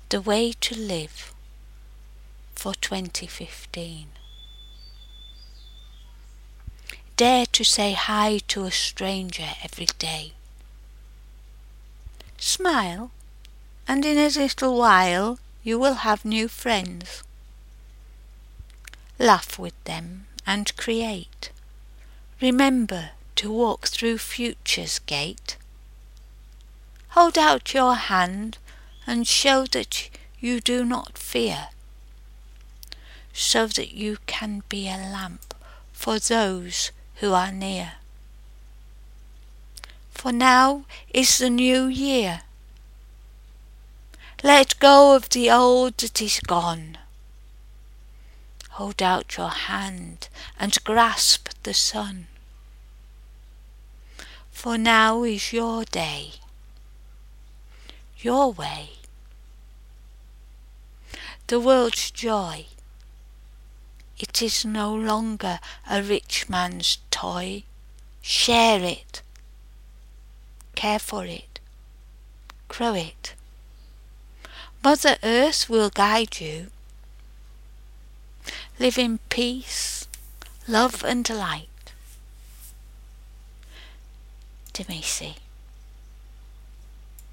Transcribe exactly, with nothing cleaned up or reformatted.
The way to live for twenty fifteen. Dare to say hi to a stranger every day. Smile, and in a little while you will have new friends. Laugh with them and create. Remember to walk through future's gate. Hold out your hand and show that you do not fear, so that you can be a lamp for those who are near. For now is the new year. Let go of the old that is gone. Hold out your hand and grasp the sun. For now is your day, your way. The world's joy, it is no longer a rich man's toy. Share it, care for it, grow it. Mother Earth will guide you. Live in peace, love and light. Demisi.